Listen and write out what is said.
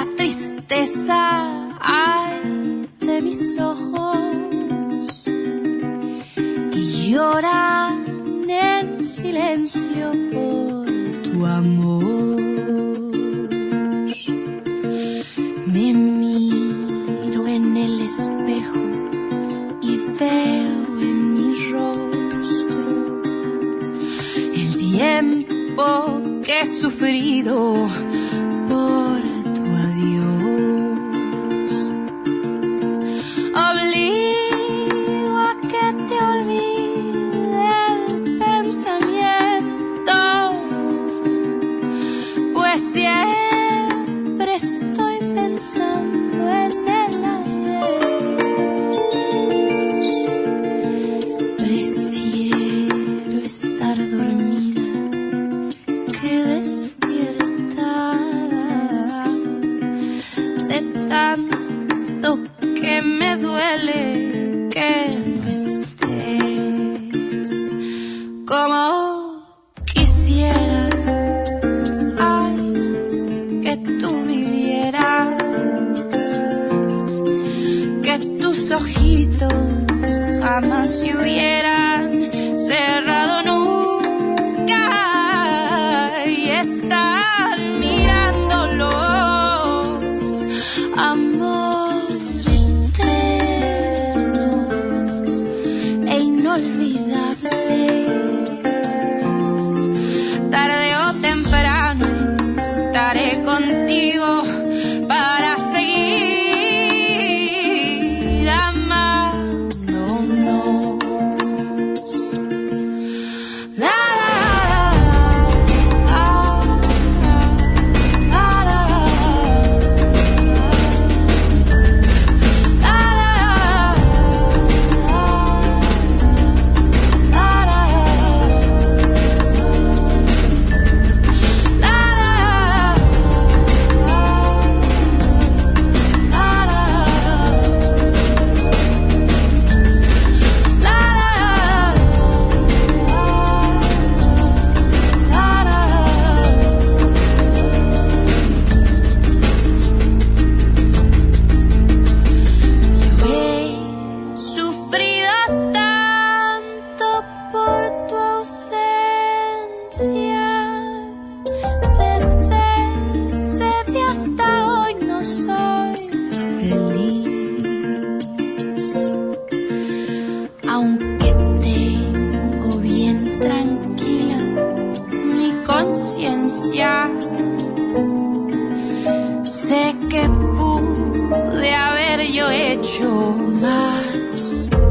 la tristeza hay de mis ojos y lloran en silencio por tu amor. Me miro en el espejo y veo en mi rostro el tiempo que he sufrido por tu adiós. Obligo a que te olvide el pensamiento, pues siempre estoy pensando en el adiós. Prefiero estar dormida que despierta, de tanto que me duele que no estés. Como quisiera, ay, que tú vivieras, que tus ojitos jamás se hubieran cerrado nunca y estar mirándolos, amor eterno e inolvidable. Tarde o temprano estaré contigo para seguir amándonos. La, sé que pude haber yo hecho más.